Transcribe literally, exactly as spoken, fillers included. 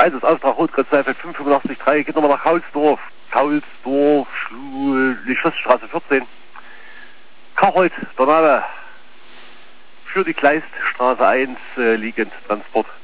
eins ist Auftrag Rotgott zwei fünf fünf acht fünf drei, geht nochmal nach Haulsdorf. Haulsdorf, Schlu die Schlossstraße vierzehn. Karold, der Name. Für die Kleiststraße eins äh, liegend Transport.